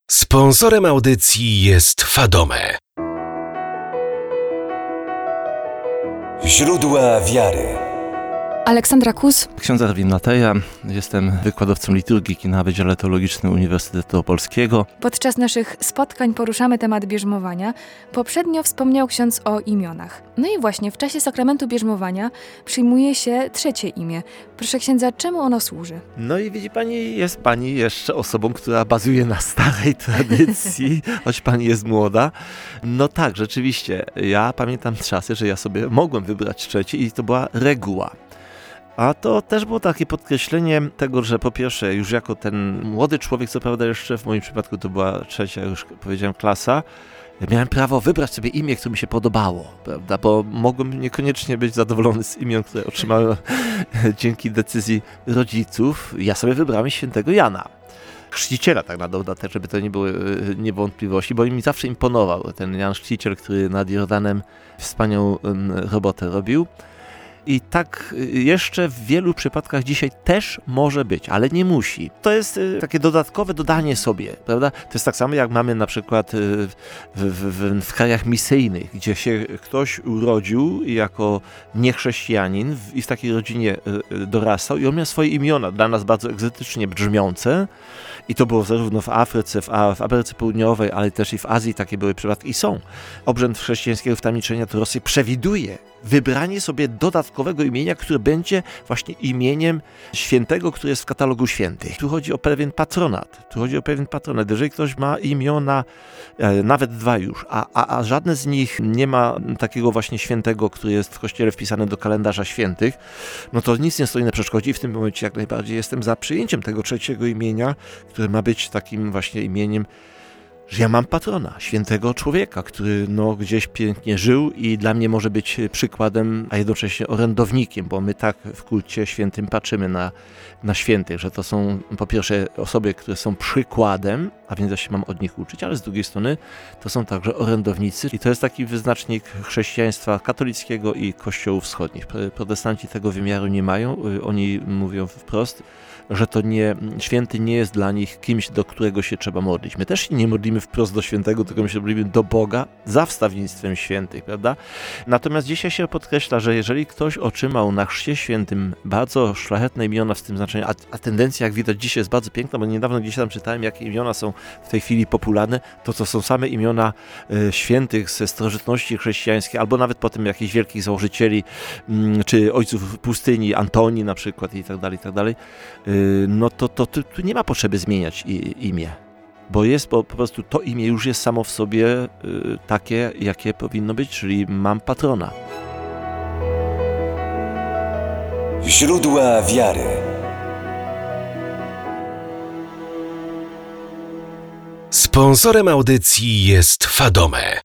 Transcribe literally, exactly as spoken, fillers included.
Sponsorem audycji jest Fadome. Źródła wiary. Aleksandra Kus. Ksiądz Erwin Mateja, jestem wykładowcą liturgiki na Wydziale Teologicznym Uniwersytetu Opolskiego. Podczas naszych spotkań poruszamy temat bierzmowania. Poprzednio wspomniał ksiądz o imionach. No i właśnie w czasie sakramentu bierzmowania przyjmuje się trzecie imię. Proszę księdza, czemu ono służy? No i widzi pani, jest pani jeszcze osobą, która bazuje na starej tradycji, choć pani jest młoda. No tak, rzeczywiście, ja pamiętam czasy, że ja sobie mogłem wybrać trzecie i to była reguła. A to też było takie podkreślenie tego, że po pierwsze już jako ten młody człowiek, co prawda jeszcze w moim przypadku to była trzecia, już powiedziałem, klasa, miałem prawo wybrać sobie imię, które mi się podobało, prawda? Bo mogłem niekoniecznie być zadowolony z imion, które otrzymałem dzięki decyzji rodziców. Ja sobie wybrałem świętego Jana. Chrzciciela tak na dodatek, żeby to nie były niewątpliwości, bo mi zawsze imponował ten Jan Chrzciciel, który nad Jordanem wspaniałą robotę robił. I tak jeszcze w wielu przypadkach dzisiaj też może być, ale nie musi. To jest takie dodatkowe dodanie sobie, prawda? To jest tak samo, jak mamy na przykład w, w, w krajach misyjnych, gdzie się ktoś urodził jako niechrześcijanin i w takiej rodzinie dorastał i on miał swoje imiona, dla nas bardzo egzotycznie brzmiące. I to było zarówno w Afryce, w, A, w Ameryce Południowej, ale też i w Azji takie były przypadki i są. Obrzęd chrześcijańskiego wtajemniczenia Torosy przewiduje wybranie sobie dodatkowego imienia, które będzie właśnie imieniem świętego, który jest w katalogu świętych. Tu chodzi o pewien patronat. Tu chodzi o pewien patronat. Jeżeli ktoś ma imiona, e, nawet dwa już, a, a, a żadne z nich nie ma takiego właśnie świętego, który jest w kościele wpisany do kalendarza świętych, no to nic nie stoi na przeszkodzie i w tym momencie jak najbardziej jestem za przyjęciem tego trzeciego imienia, które ma być takim właśnie imieniem, że ja mam patrona, świętego człowieka, który no, gdzieś pięknie żył i dla mnie może być przykładem, a jednocześnie orędownikiem, bo my tak w kulcie świętym patrzymy na, na świętych, że to są po pierwsze osoby, które są przykładem, a więc ja się mam od nich uczyć, ale z drugiej strony to są także orędownicy i to jest taki wyznacznik chrześcijaństwa katolickiego i kościołów wschodnich. Protestanci tego wymiaru nie mają, oni mówią wprost, że to nie, święty nie jest dla nich kimś, do którego się trzeba modlić. My też się nie modlimy wprost do świętego, tylko my się modlimy do Boga za wstawiennictwem świętych, prawda? Natomiast dzisiaj się podkreśla, że jeżeli ktoś otrzymał na chrzcie świętym bardzo szlachetne imiona w tym znaczeniu, a, a tendencja, jak widać dzisiaj, jest bardzo piękna, bo niedawno gdzieś tam czytałem, jakie imiona są w tej chwili popularne, to to są same imiona y, świętych ze starożytności chrześcijańskiej, albo nawet potem jakichś wielkich założycieli, y, czy ojców pustyni, Antoni na przykład i tak dalej, i tak dalej. Y, no to, to, to tu nie ma potrzeby zmieniać i, imię, bo jest bo po prostu to imię już jest samo w sobie y, takie, jakie powinno być, czyli mam patrona. Źródła wiary. Sponsorem audycji jest Fadome.